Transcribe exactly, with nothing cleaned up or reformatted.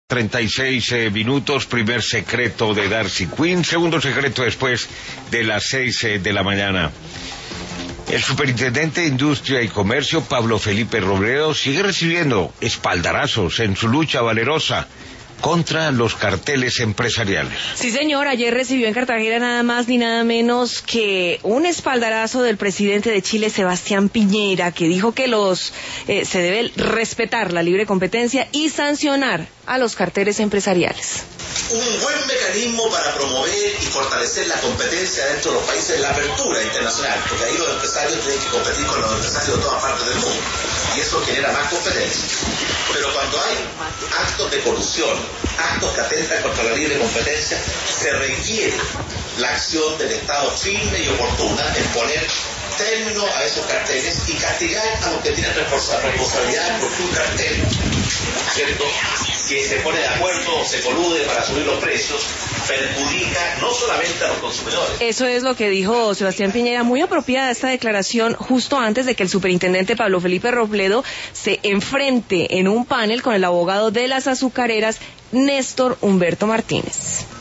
treinta y seis eh, minutos, primer secreto de Darcy Quinn, segundo secreto después de las seis eh, de la mañana. El superintendente de Industria y Comercio, Pablo Felipe Robledo, sigue recibiendo espaldarazos en su lucha valerosa contra los carteles empresariales. Sí, señor, ayer recibió en Cartagena nada más ni nada menos que un espaldarazo del presidente de Chile, Sebastián Piñera, que dijo que los eh, se debe respetar la libre competencia y sancionar a los carteles empresariales. Un buen mecanismo para promover y fortalecer la competencia dentro de los países, la apertura internacional, porque ahí los empresarios tienen que competir con los empresarios de todas partes del mundo, y eso genera más competencia. Pero cuando hay actos de corrupción, actos que atentan contra la libre competencia, se requiere la acción del Estado firme y oportuna en poner término a esos carteles y castigar a los que tienen responsabilidad por un cartel, ¿cierto?, que se pone de acuerdo o se colude para subir los precios, perjudica no solamente a los consumidores. Eso es lo que dijo Sebastián Piñera, muy apropiada esta declaración justo antes de que el superintendente Pablo Felipe Robledo se enfrente en un panel con el abogado de las azucareras, Néstor Humberto Martínez.